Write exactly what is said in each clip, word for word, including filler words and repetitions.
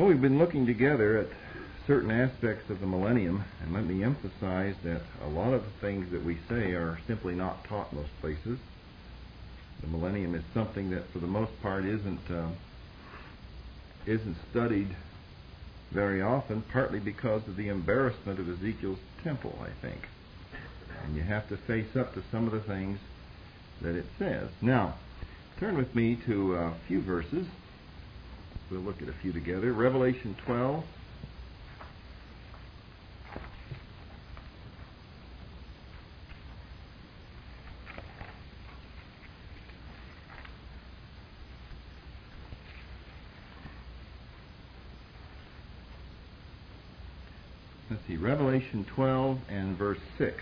Well, we've been looking together at certain aspects of the millennium, and let me emphasize that a lot of the things that we say are simply not taught most places. The millennium is something that, for the most part, isn't uh, isn't studied very often, partly because of the embarrassment of Ezekiel's temple, I think. And you have to face up to some of the things that it says. Now, turn with me to a few verses. We'll look at a few together. Revelation twelve. Let's see, Revelation twelve and verse six.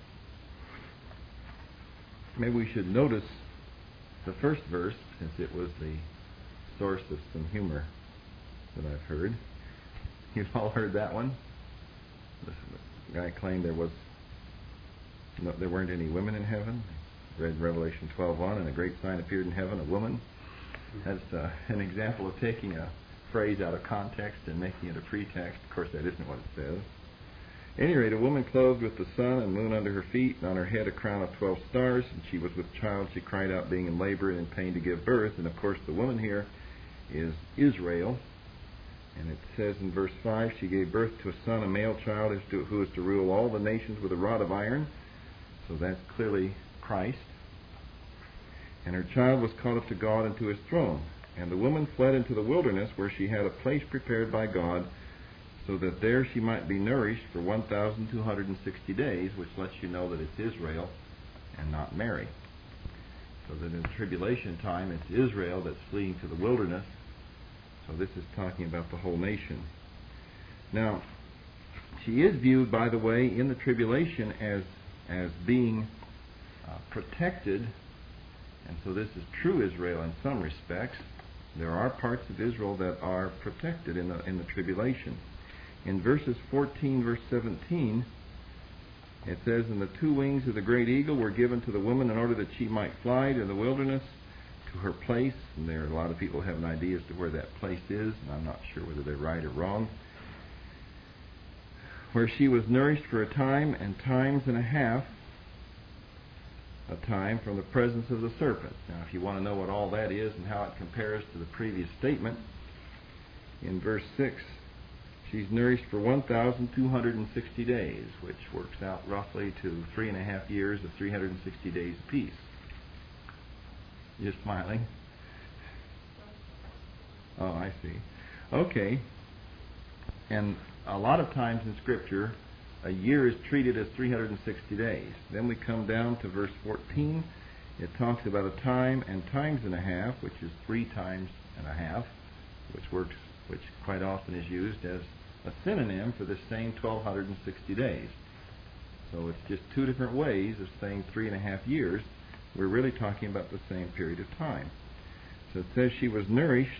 Maybe we should notice the first verse, since it was the source of some humor that I've heard. You've all heard that one? The guy claimed there was no, there weren't any women in heaven. Read Revelation twelve one, and a great sign appeared in heaven, a woman. That's uh, an example of taking a phrase out of context and making it a pretext. Of course, that isn't what it says. At any rate, a woman clothed with the sun and moon under her feet, and on her head a crown of twelve stars, and she was with child. She cried out, being in labor and in pain to give birth. And of course, the woman here is Israel. And it says in verse five, she gave birth to a son, a male child, who is to rule all the nations with a rod of iron. So that's clearly Christ. And her child was caught up to God and to his throne. And the woman fled into the wilderness, where she had a place prepared by God, so that there she might be nourished for one thousand two hundred sixty days, which lets you know that it's Israel and not Mary. So that in the tribulation time, it's Israel that's fleeing to the wilderness. So this is talking about the whole nation. Now, she is viewed, by the way, in the tribulation as, as being uh, protected. And so this is true Israel in some respects. There are parts of Israel that are protected in the, in the tribulation. In verses fourteen, verse seventeen, it says, and the two wings of the great eagle were given to the woman in order that she might fly to the wilderness, to her place. And there are a lot of people who have an idea as to where that place is, and I'm not sure whether they're right or wrong. Where she was nourished for a time and times and a half, a time from the presence of the serpent. Now, if you want to know what all that is and how it compares to the previous statement, in verse six, she's nourished for one thousand two hundred sixty days, which works out roughly to three and a half years of three hundred sixty days apiece. You're smiling? Oh, I see. Okay. And a lot of times in Scripture, a year is treated as three hundred sixty days. Then we come down to verse fourteen. It talks about a time and times and a half, which is three times and a half, which works, which quite often is used as a synonym for the same twelve sixty days. So it's just two different ways of saying three and a half years. We're really talking about the same period of time. So it says she was nourished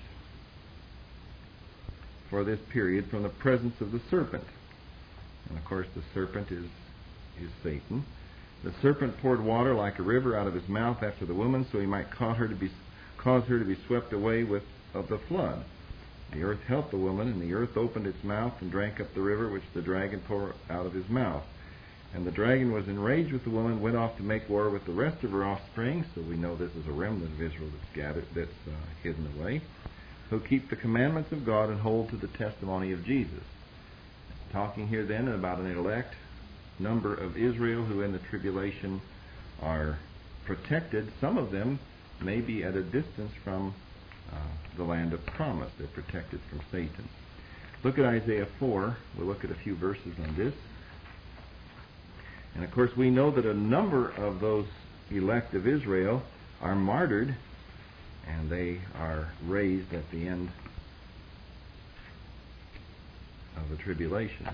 for this period from the presence of the serpent. And of course the serpent is, is Satan. The serpent poured water like a river out of his mouth after the woman, so he might cause her to be, cause her to be swept away with of the flood. The earth helped the woman, and the earth opened its mouth and drank up the river which the dragon poured out of his mouth. And the dragon was enraged with the woman, went off to make war with the rest of her offspring. So we know this is a remnant of Israel that's gathered, that's uh, hidden away, who keep the commandments of God and hold to the testimony of Jesus. Talking here then about an elect number of Israel who in the tribulation are protected. Some of them may be at a distance from uh, the land of promise. They're protected from Satan. Look at Isaiah four. We'll look at a few verses on this. And of course we know that a number of those elect of Israel are martyred, and they are raised at the end of the tribulation.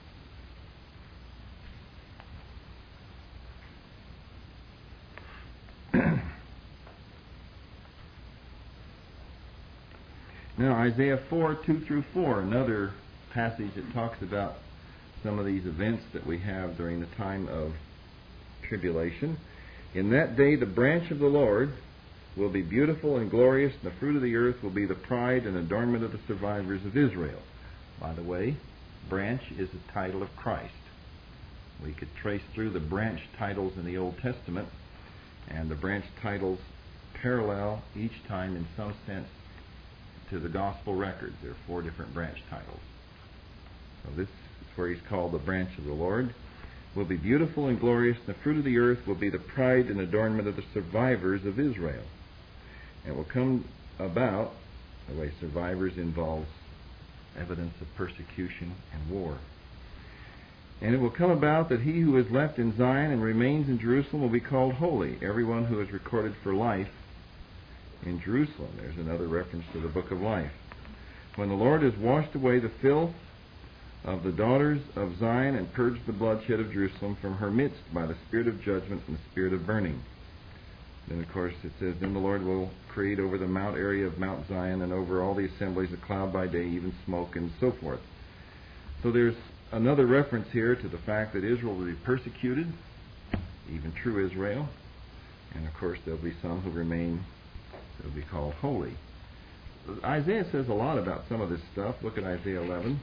Now, Isaiah four, two through four, another passage that talks about some of these events that we have during the time of tribulation. In that day the branch of the Lord will be beautiful and glorious, and the fruit of the earth will be the pride and adornment of the survivors of Israel. By the way, branch is a title of Christ. We could trace through the branch titles in the Old Testament, and the branch titles parallel each time in some sense to the gospel records. There are four different branch titles. So this is where he's called the branch of the Lord. Will be beautiful and glorious, and the fruit of the earth will be the pride and adornment of the survivors of Israel. And will come about, the way survivors involves evidence of persecution and war. And it will come about that he who is left in Zion and remains in Jerusalem will be called holy, everyone who is recorded for life in Jerusalem. There's another reference to the book of life. When the Lord has washed away the filth of the daughters of Zion and purged the bloodshed of Jerusalem from her midst by the spirit of judgment and the spirit of burning. Then, of course, it says, Then the Lord will create over the mount area of Mount Zion and over all the assemblies a cloud by day, even smoke, and so forth. So there's another reference here to the fact that Israel will be persecuted, even true Israel. And, of course, there'll be some who remain, that will be called holy. Isaiah says a lot about some of this stuff. Look at Isaiah eleven.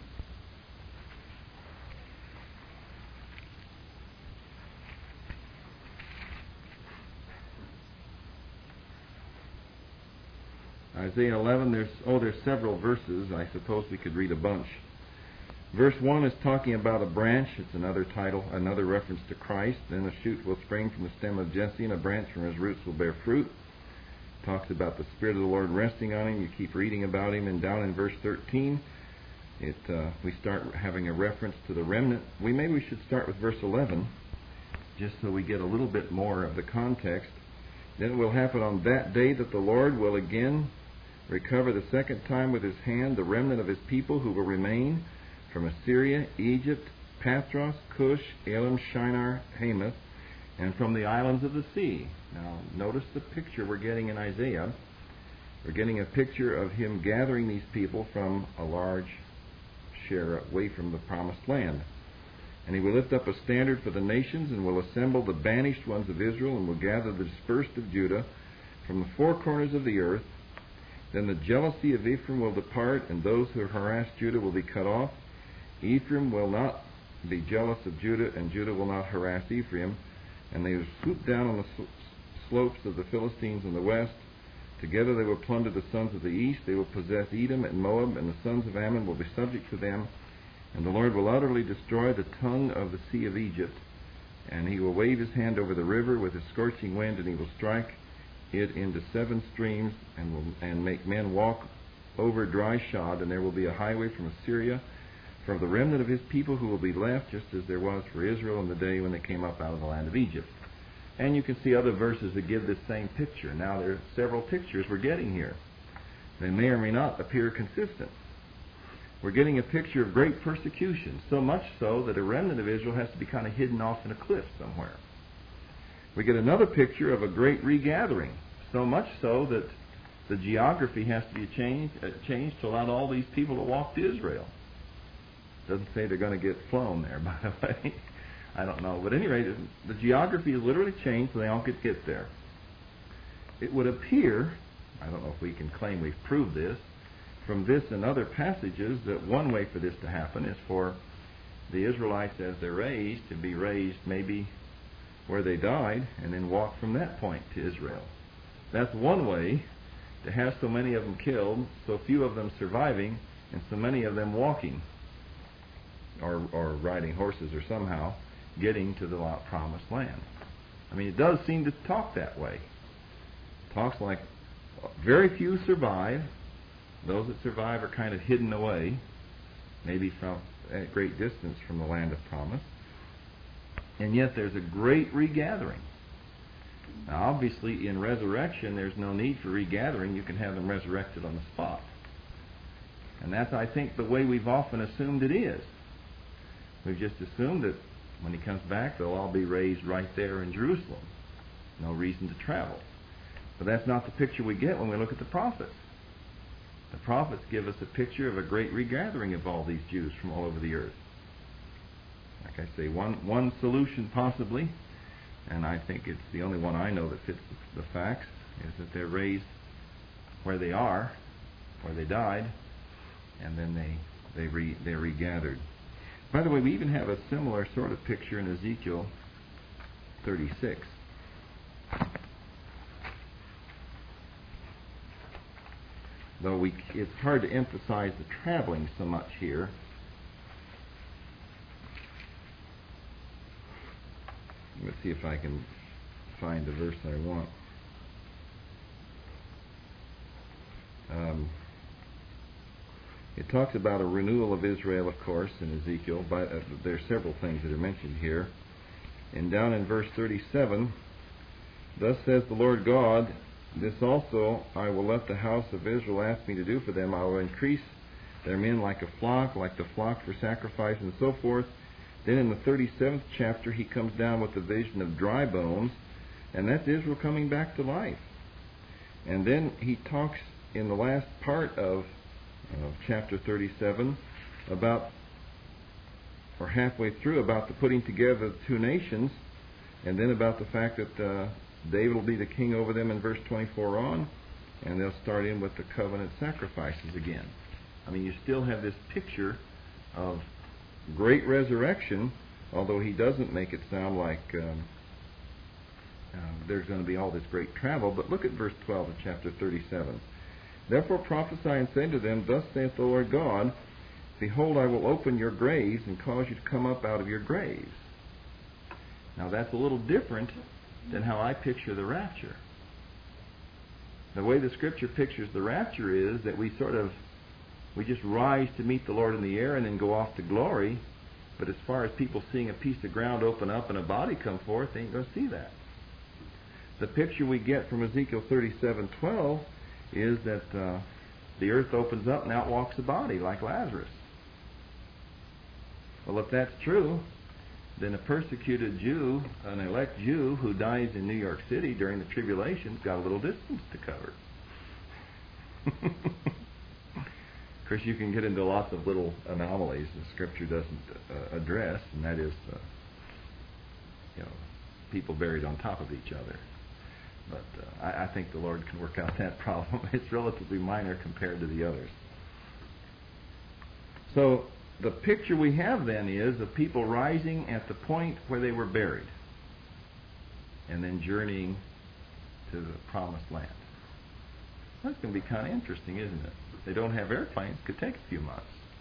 Isaiah eleven, there's oh, there's several verses. I suppose we could read a bunch. Verse one is talking about a branch. It's another title, another reference to Christ. Then a shoot will spring from the stem of Jesse, and a branch from his roots will bear fruit. Talks about the Spirit of the Lord resting on him. You keep reading about him, and down in verse thirteen, it uh, we start having a reference to the remnant. We maybe we should start with verse eleven, just so we get a little bit more of the context. Then it will happen on that day that the Lord will again recover the second time with his hand the remnant of his people who will remain from Assyria, Egypt, Pathros, Cush, Elam, Shinar, Hamath, and from the islands of the sea. Now, notice the picture we're getting in Isaiah. We're getting a picture of him gathering these people from a large share away from the promised land. And he will lift up a standard for the nations and will assemble the banished ones of Israel and will gather the dispersed of Judah from the four corners of the earth. Then the jealousy of Ephraim will depart, and those who harass Judah will be cut off. Ephraim will not be jealous of Judah, and Judah will not harass Ephraim. And they will swoop down on the slopes of the Philistines in the west. Together they will plunder the sons of the east. They will possess Edom and Moab, and the sons of Ammon will be subject to them. And the Lord will utterly destroy the tongue of the sea of Egypt. And he will wave his hand over the river with a scorching wind, and he will strike it into seven streams, and will and make men walk over dry shod. And there will be a highway from Assyria for the remnant of his people who will be left, just as there was for Israel in the day when they came up out of the land of Egypt. And you can see other verses that give this same picture. Now there are several pictures we're getting here. They may or may not appear consistent. We're getting a picture of great persecution, so much so that a remnant of Israel has to be kind of hidden off in a cliff somewhere. We get another picture of a great regathering, so much so that the geography has to be changed, uh, changed to allow all these people to walk to Israel. Doesn't say they're going to get flown there, by the way. I don't know. But at any rate, the geography is literally changed so they all could get there. It would appear, I don't know if we can claim we've proved this, from this and other passages, that one way for this to happen is for the Israelites as they're raised to be raised maybe where they died and then walk from that point to Israel. That's one way to have so many of them killed, so few of them surviving, and so many of them walking or, or riding horses or somehow getting to the promised land. I mean, it does seem to talk that way. It talks like very few survive. Those that survive are kind of hidden away, maybe from at great distance from the land of promise. And yet there's a great regathering. Now, obviously, in resurrection, there's no need for regathering. You can have them resurrected on the spot. And that's, I think, the way we've often assumed it is. We've just assumed that when he comes back, they'll all be raised right there in Jerusalem. No reason to travel. But that's not the picture we get when we look at the prophets. The prophets give us a picture of a great regathering of all these Jews from all over the earth. Like I say, one one solution possibly, and I think it's the only one I know that fits the facts, is that they're raised where they are, where they died, and then they they re, they're regathered. By the way, we even have a similar sort of picture in Ezekiel thirty-six. Though we, it's hard to emphasize the traveling so much here. Let's see if I can find the verse I want. Um, it talks about a renewal of Israel, of course, in Ezekiel. But uh, there are several things that are mentioned here. And down in verse thirty-seven, thus says the Lord God, this also I will let the house of Israel ask me to do for them. I will increase their men like a flock, like the flock for sacrifice, and so forth. Then in the thirty-seventh chapter, he comes down with the vision of dry bones, and that's Israel coming back to life. And then he talks in the last part of, of chapter thirty-seven about, or halfway through, about the putting together of two nations, and then about the fact that uh, David will be the king over them in verse twenty-four on, and they'll start in with the covenant sacrifices again. I mean, you still have this picture of great resurrection, although he doesn't make it sound like um, uh, there's going to be all this great travel. But look at verse twelve of chapter thirty-seven. Therefore prophesy and say to them, thus saith the Lord God, behold, I will open your graves and cause you to come up out of your graves. Now that's a little different than how I picture the rapture. The way the Scripture pictures the rapture is that we sort of, we just rise to meet the Lord in the air and then go off to glory. But as far as people seeing a piece of ground open up and a body come forth, they ain't going to see that. The picture we get from Ezekiel thirty-seven twelve is that uh, the earth opens up and out walks a body like Lazarus. Well, if that's true, then a persecuted Jew, an elect Jew who dies in New York City during the tribulation's got a little distance to cover. Of course, you can get into lots of little anomalies the Scripture doesn't uh, address, and that is, uh, you know, people buried on top of each other. But uh, I, I think the Lord can work out that problem. It's relatively minor compared to the others. So the picture we have then is of people rising at the point where they were buried and then journeying to the promised land. That's going to be kind of interesting, isn't it? They don't have airplanes. It could take a few months.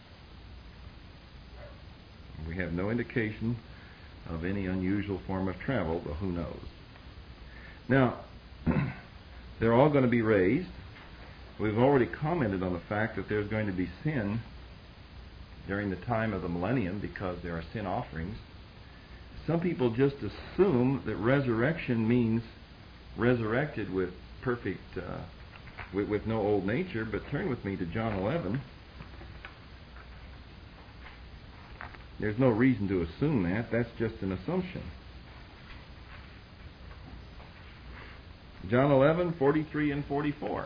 We have no indication of any unusual form of travel, but who knows? Now, they're all going to be raised. We've already commented on the fact that there's going to be sin during the time of the millennium because there are sin offerings. Some people just assume that resurrection means resurrected with perfect, uh, with, with no old nature, but turn with me to John eleven. There's no reason to assume that. That's just an assumption. John eleven, forty-three and forty-four.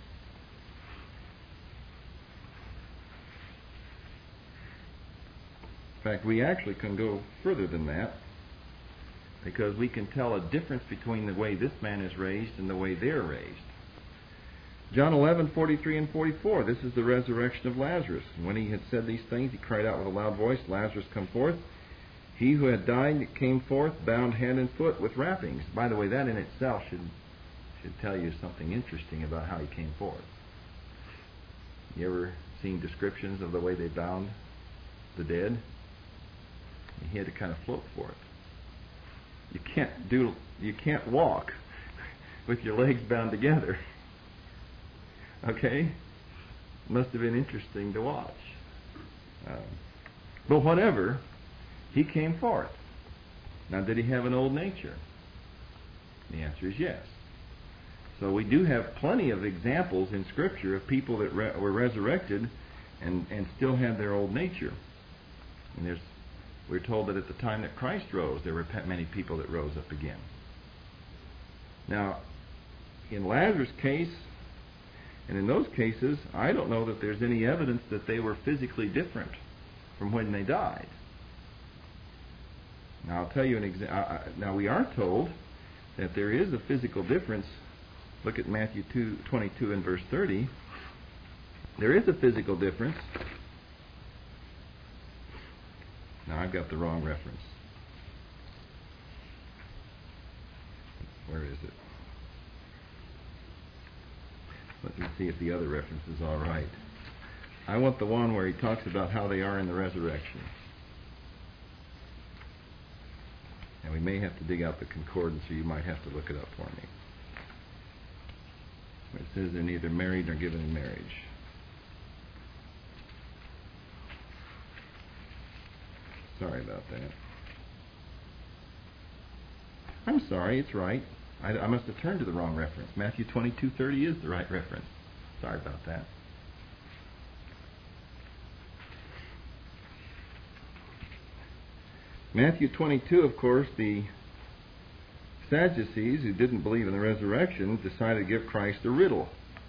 In fact, we actually can go further than that because we can tell a difference between the way this man is raised and the way they're raised. John eleven, forty-three and forty-four. This is the resurrection of Lazarus. And when he had said these things, he cried out with a loud voice, Lazarus, come forth. He who had died came forth, bound hand and foot with wrappings. By the way, that in itself should should tell you something interesting about how he came forth. You ever seen descriptions of the way they bound the dead? He had to kind of float for it. You can't do. You can't walk with your legs bound together. Okay? Must have been interesting to watch. Um, but whatever, he came forth. Now, did he have an old nature? The answer is yes. So we do have plenty of examples in Scripture of people that re- were resurrected and, and still had their old nature. And there's, we're told that at the time that Christ rose, there were many people that rose up again. Now, in Lazarus' case, and in those cases, I don't know that there's any evidence that they were physically different from when they died. Now, I'll tell you an example. Now, we are told that there is a physical difference look at Matthew two, twenty-two and verse thirty, there is a physical difference. Now, I've got the wrong reference. Where is it? Let me see if the other reference is all right. I want the one where he talks about how they are in the resurrection. And we may have to dig out the concordance, or you might have to look it up for me. It says they're neither married nor given in marriage. Sorry about that. I'm sorry, it's right. I, I must have turned to the wrong reference. Matthew twenty-two thirty is the right reference. Sorry about that. Matthew twenty-two, of course, the Sadducees, who didn't believe in the resurrection, decided to give Christ a riddle.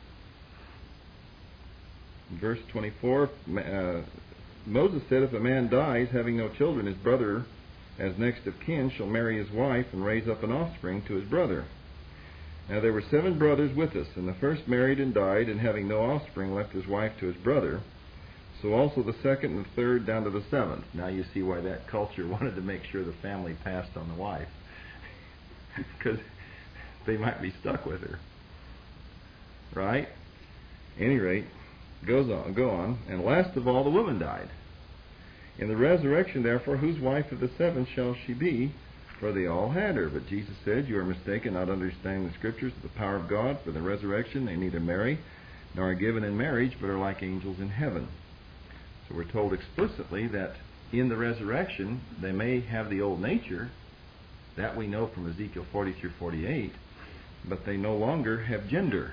In verse twenty-four, uh, Moses said, if a man dies having no children, his brother, as next of kin, shall marry his wife and raise up an offspring to his brother. Now there were seven brothers with us, and the first married and died, and having no offspring left his wife to his brother. So also the second and the third down to the seventh. Now you see why that culture wanted to make sure the family passed on the wife. Because they might be stuck with her. Right? At any rate, goes on, go on. And last of all, the woman died. In the resurrection, therefore, whose wife of the seven shall she be? For they all had her. But Jesus said, you are mistaken, not understanding the Scriptures of the power of God. For the resurrection they neither marry nor are given in marriage, but are like angels in heaven. So we're told explicitly that in the resurrection they may have the old nature. That we know from Ezekiel forty through forty-eight. But they no longer have gender.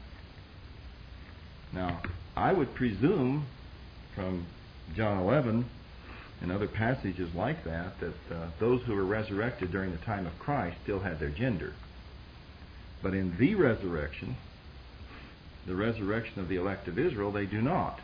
Now, I would presume from John eleven and other passages like that, that uh, those who were resurrected during the time of Christ still had their gender. But in the resurrection, the resurrection of the elect of Israel, they do not.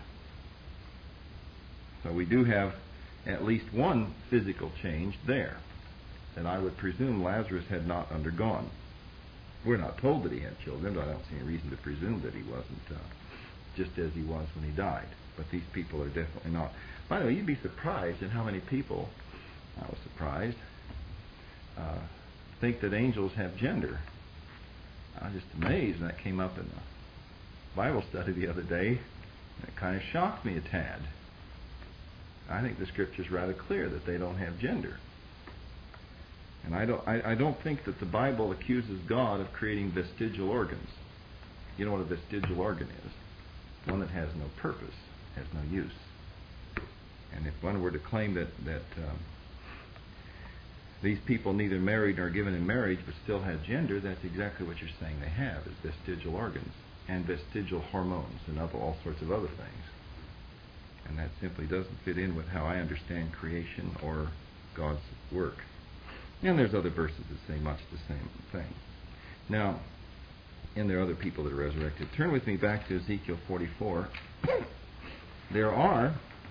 So we do have at least one physical change there that I would presume Lazarus had not undergone. We're not told that he had children, but I don't see any reason to presume that he wasn't uh, just as he was when he died. But these people are definitely not. By the way, you'd be surprised at how many people, I was surprised, uh, think that angels have gender. I was just amazed when that came up in the Bible study the other day. It kind of shocked me a tad. I think the Scripture's rather clear that they don't have gender. And I don't, I, I don't think that the Bible accuses God of creating vestigial organs. You know what a vestigial organ is? One that has no purpose, has no use. And if one were to claim that, that um, these people neither married nor given in marriage but still had gender, that's exactly what you're saying they have, is vestigial organs and vestigial hormones and other, all sorts of other things. And that simply doesn't fit in with how I understand creation or God's work. And there's other verses that say much the same thing. Now, and there are other people that are resurrected. Turn with me back to Ezekiel forty-four. There are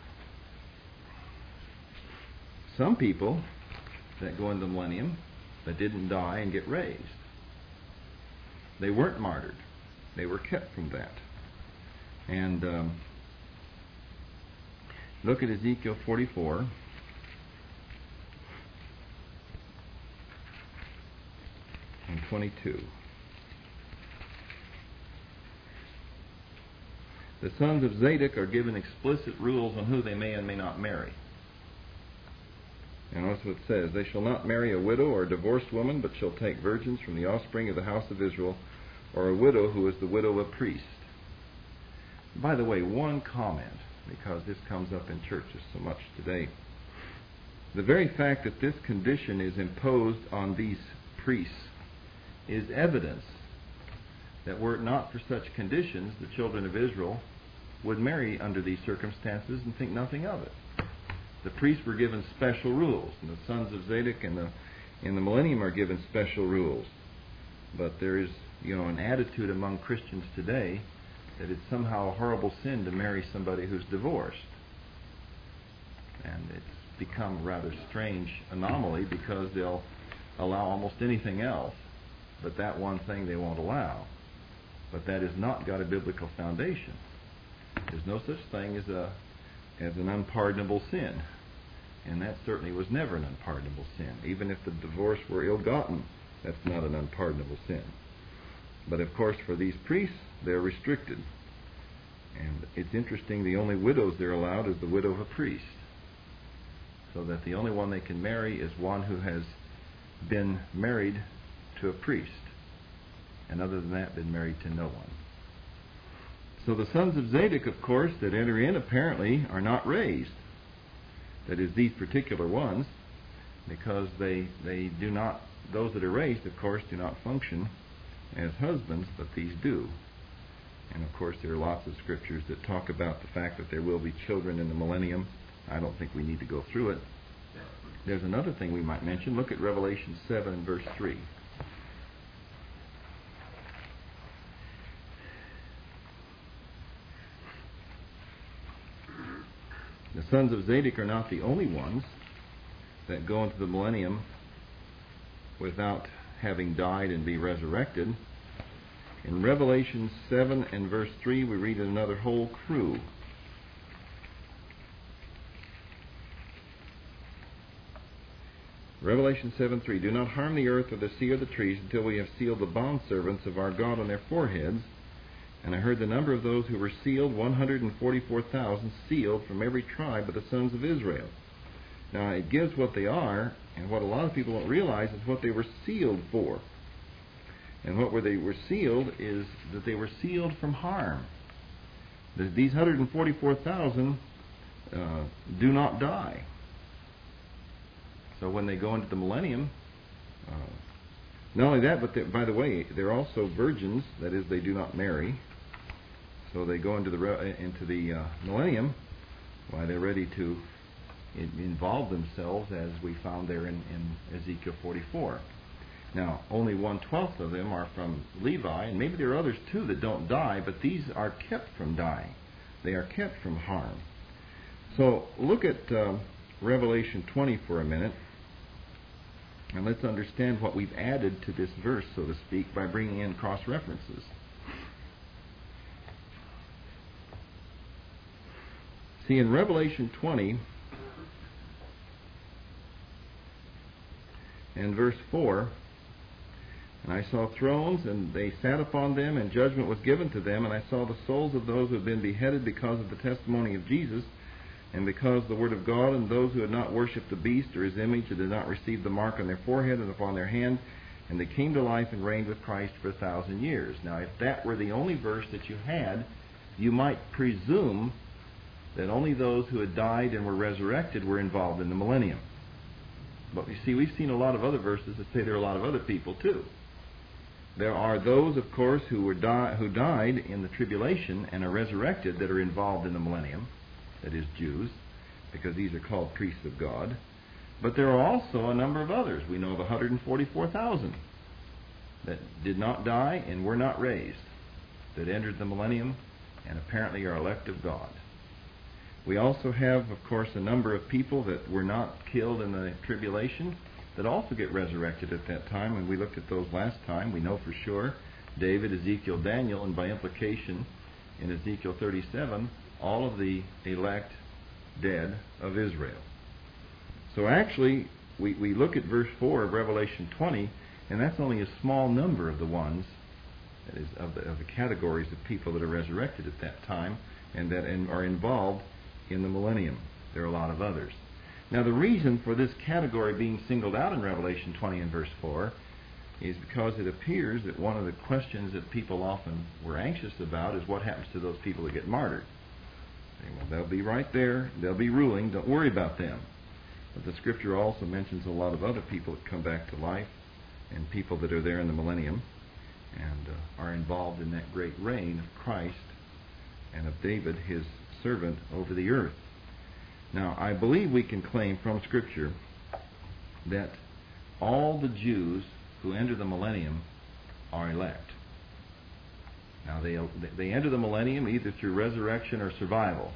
some people that go into the millennium that didn't die and get raised. They weren't martyred. They were kept from that. And um, look at Ezekiel forty-four. And twenty-two. The sons of Zadok are given explicit rules on who they may and may not marry. And that's what it says. They shall not marry a widow or a divorced woman, but shall take virgins from the offspring of the house of Israel, or a widow who is the widow of a priest. By the way, one comment, because this comes up in churches so much today. The very fact that this condition is imposed on these priests is evidence that were it not for such conditions, the children of Israel would marry under these circumstances and think nothing of it. The priests were given special rules, and the sons of Zadok in the in the millennium are given special rules. But there is, you know, an attitude among Christians today that it's somehow a horrible sin to marry somebody who's divorced. And it's become a rather strange anomaly because they'll allow almost anything else, but that one thing they won't allow. but that has not got a biblical foundation. There's no such thing as a as an unpardonable sin, and that certainly was never an unpardonable sin. Even if the divorce were ill-gotten, that's not an unpardonable sin. But of course, for these priests, they're restricted. And it's interesting, the only widows they're allowed is the widow of a priest. So that the only one they can marry is one who has been married to a priest. And other than that, been married to no one. So the sons of Zadok, of course, that enter in apparently are not raised. That is, these particular ones, because they they do not, those that are raised, of course, do not function as husbands, but these do. And of course, there are lots of scriptures that talk about the fact that there will be children in the millennium. I don't think we need to go through it. There's another thing we might mention. Look at Revelation seven and verse three. The sons of Zadok are not the only ones that go into the millennium without having died and be resurrected. In Revelation seven and verse three, we read another whole crew. Revelation seven three, do not harm the earth or the sea or the trees until we have sealed the bondservants of our God on their foreheads. And I heard the number of those who were sealed, one hundred forty-four thousand, sealed from every tribe of the sons of Israel. Now, it gives what they are, and what a lot of people don't realize is what they were sealed for. And what were they were sealed is that they were sealed from harm. That these one hundred forty-four thousand uh, do not die. So when they go into the millennium, uh, not only that, but by the way, they're also virgins. That is, they do not marry. So they go into the into the uh, millennium while they're ready to in, involve themselves, as we found there in, in Ezekiel forty-four. Now, only one-twelfth of them are from Levi, and maybe there are others too that don't die, but these are kept from dying. They are kept from harm. So look at uh, Revelation twenty for a minute, and let's understand what we've added to this verse, so to speak, by bringing in cross-references. See, in Revelation twenty and verse four, and I saw thrones, and they sat upon them, and judgment was given to them, and I saw the souls of those who had been beheaded because of the testimony of Jesus, and because of the word of God, and those who had not worshipped the beast or his image, and did not receive the mark on their forehead and upon their hand, and they came to life and reigned with Christ for a thousand years. Now, if that were the only verse that you had, you might presume that only those who had died and were resurrected were involved in the millennium. But you see, we've seen a lot of other verses that say there are a lot of other people too. There are those, of course, who were di- who died in the tribulation and are resurrected that are involved in the millennium. That is, Jews, because these are called priests of God. But there are also a number of others. We know of one hundred forty-four thousand that did not die and were not raised, that entered the millennium and apparently are elect of God. We also have, of course, a number of people that were not killed in the tribulation that also get resurrected at that time, and we looked at those last time. We know for sure David, Ezekiel, Daniel, and by implication in Ezekiel thirty-seven, all of the elect dead of Israel. So actually, we, we look at verse four of Revelation twenty, and that's only a small number of the ones, that is, of the, of the categories of people that are resurrected at that time and that in, are involved in the millennium. There are a lot of others. Now, the reason for this category being singled out in Revelation twenty and verse four is because it appears that one of the questions that people often were anxious about is what happens to those people that get martyred. Well, they'll be right there. They'll be ruling. Don't worry about them. But the Scripture also mentions a lot of other people that come back to life and people that are there in the millennium and uh, are involved in that great reign of Christ and of David, his servant, over the earth. Now, I believe we can claim from Scripture that all the Jews who enter the millennium are elect. Now, they they enter the millennium either through resurrection or survival.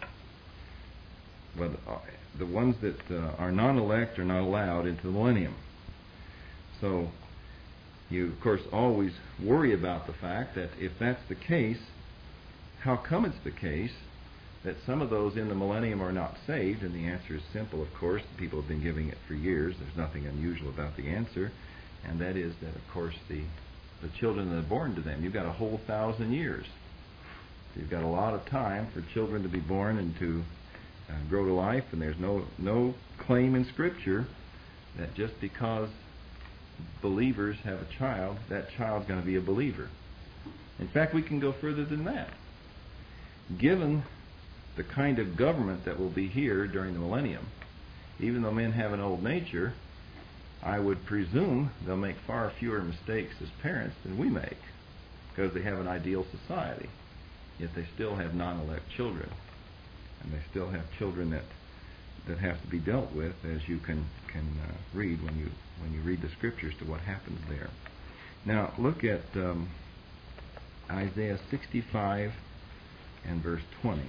But the ones that uh, are non-elect are not allowed into the millennium. So, You, of course, always worry about the fact that if that's the case, how come it's the case that some of those in the millennium are not saved? And the answer is simple, of course. People have been giving it for years. There's nothing unusual about the answer. And that is that, of course, the, the children that are born to them, you've got a whole thousand years. You've got a lot of time for children to be born and to uh, grow to life. And there's no, no claim in Scripture that just because believers have a child, that child's going to be a believer. In fact, we can go further than that. Given the kind of government that will be here during the millennium, even though men have an old nature, I would presume they'll make far fewer mistakes as parents than we make, because they have an ideal society. Yet they still have non-elect children, and they still have children that that have to be dealt with, as you can can uh, read when you when you read the Scriptures to what happens there. Now look at um, Isaiah sixty-five and verse twenty.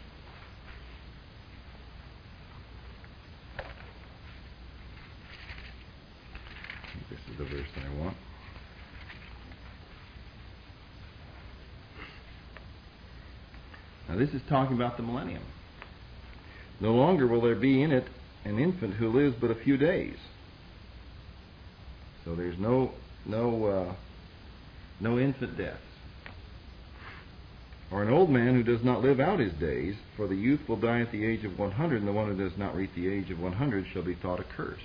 This is the verse that I want. Now this is talking about the millennium. No longer will there be in it an infant who lives but a few days. So there's no no uh, no infant deaths. Or an old man who does not live out his days, for the youth will die at the age of one hundred, and the one who does not reach the age of one hundred shall be thought accursed.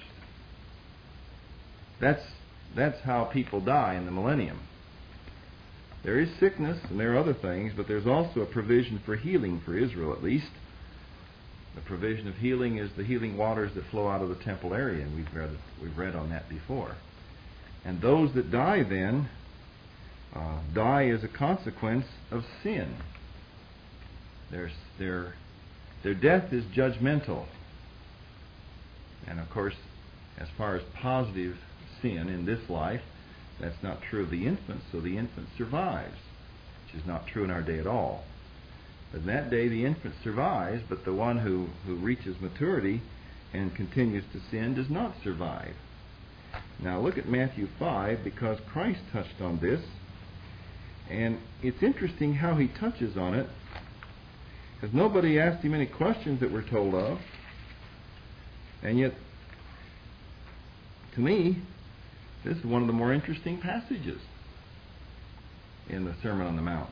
That's that's how people die in the millennium. There is sickness and there are other things, but there's also a provision for healing for Israel, at least. The provision of healing is the healing waters that flow out of the temple area, and we've read we've read on that before. And those that die then uh, die as a consequence of sin. Their their their death is judgmental, and of course, as far as positive sin in this life, that's not true of the infant, so the infant survives, which is not true in our day at all. But in that day the infant survives, but the one who, who reaches maturity and continues to sin does not survive. Now look at Matthew five, because Christ touched on this, and it's interesting how he touches on it, because nobody asked him any questions that we're told of, and yet, to me, this is one of the more interesting passages in the Sermon on the Mount.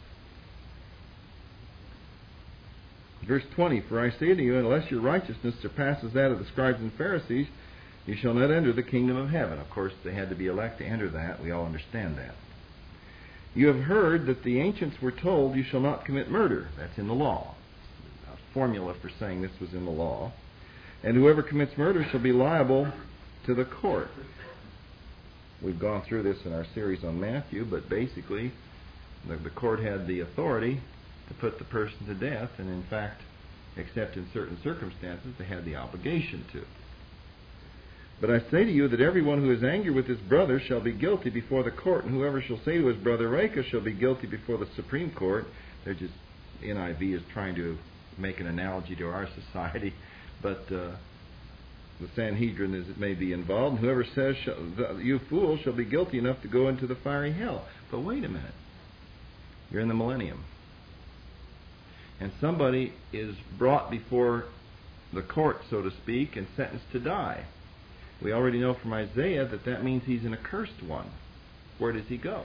Verse twenty, for I say to you, unless your righteousness surpasses that of the scribes and Pharisees, you shall not enter the kingdom of heaven. Of course, they had to be elect to enter that. We all understand that. You have heard that the ancients were told, you shall not commit murder. That's in the law. A formula for saying this was in the law. And whoever commits murder shall be liable to the court. We've gone through this in our series on Matthew, but basically the, the court had the authority to put the person to death, and in fact, except in certain circumstances, they had the obligation to. But I say to you that everyone who is angry with his brother shall be guilty before the court, and whoever shall say to his brother, Raca, shall be guilty before the Supreme Court. They're just, N I V is trying to make an analogy to our society, but uh, the Sanhedrin, as it may be, involved. And whoever says, you fool, shall be guilty enough to go into the fiery hell. But wait a minute. You're in the millennium. And somebody is brought before the court, so to speak, and sentenced to die. We already know from Isaiah that that means he's an accursed one. Where does he go?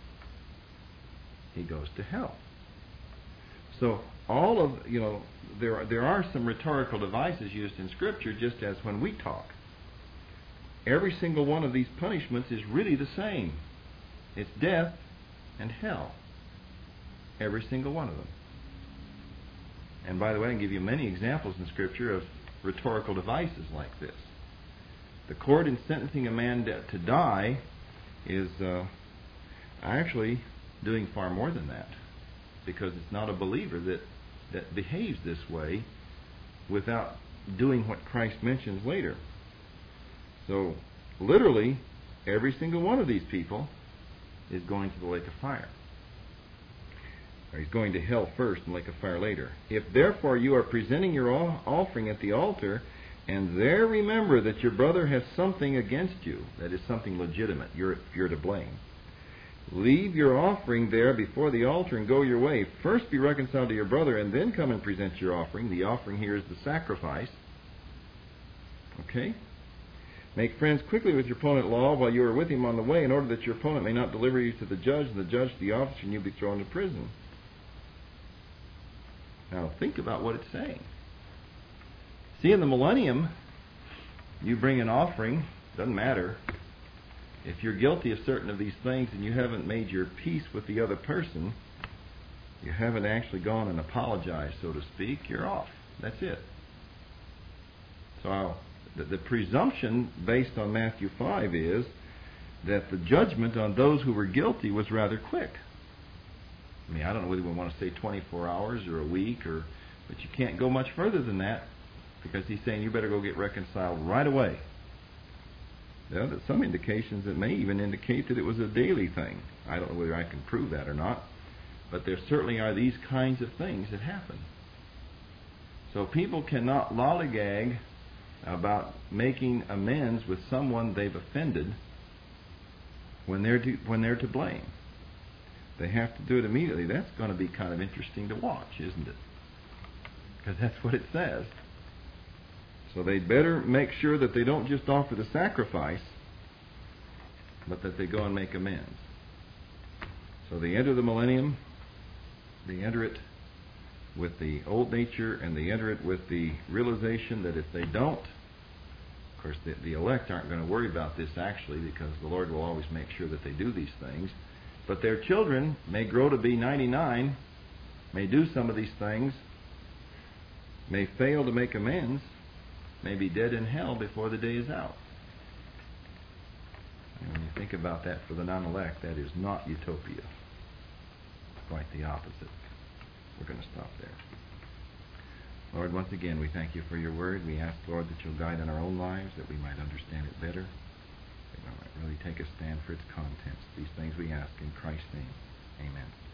He goes to hell. So all of, you know, there are, there are some rhetorical devices used in Scripture, just as when we talk. Every single one of these punishments is really the same. It's death and hell. Every single one of them. And by the way, I can give you many examples in Scripture of rhetorical devices like this. The court in sentencing a man to die is uh, actually doing far more than that, because it's not a believer that, that behaves this way without doing what Christ mentions later. So, literally, every single one of these people is going to the lake of fire. Or he's going to hell first and lake of fire later. If therefore you are presenting your offering at the altar, and there remember that your brother has something against you, that is something legitimate, you're, you're to blame. Leave your offering there before the altar and go your way. First be reconciled to your brother, and then come and present your offering. The offering here is the sacrifice. Okay? Make friends quickly with your opponent at law while you are with him on the way, in order that your opponent may not deliver you to the judge, and the judge to the officer, and you be thrown into prison. Now think about what it's saying. See, in the millennium, you bring an offering, doesn't matter. If you're guilty of certain of these things and you haven't made your peace with the other person, you haven't actually gone and apologized, so to speak, you're off. That's it. So the, the presumption based on Matthew five is that the judgment on those who were guilty was rather quick. I mean, I don't know whether we want to say twenty-four hours or a week, or, but you can't go much further than that, because he's saying you better go get reconciled right away. There are some indications that may even indicate that it was a daily thing. I don't know whether I can prove that or not, but there certainly are these kinds of things that happen. So people cannot lollygag about making amends with someone they've offended when they're to, when they're to blame. They have to do it immediately. That's going to be kind of interesting to watch, isn't it? Because that's what it says. So they'd better make sure that they don't just offer the sacrifice, but that they go and make amends. So they enter the millennium, they enter it with the old nature, and they enter it with the realization that if they don't, of course the, the elect aren't going to worry about this actually, because the Lord will always make sure that they do these things, but their children may grow to be ninety-nine, may do some of these things, may fail to make amends, may be dead in hell before the day is out. And when you think about that for the non-elect, that is not utopia. Quite the opposite. We're going to stop there. Lord, once again, we thank you for your word. We ask, Lord, that you'll guide in our own lives, that we might understand it better, that we might really take a stand for its contents. These things we ask in Christ's name. Amen.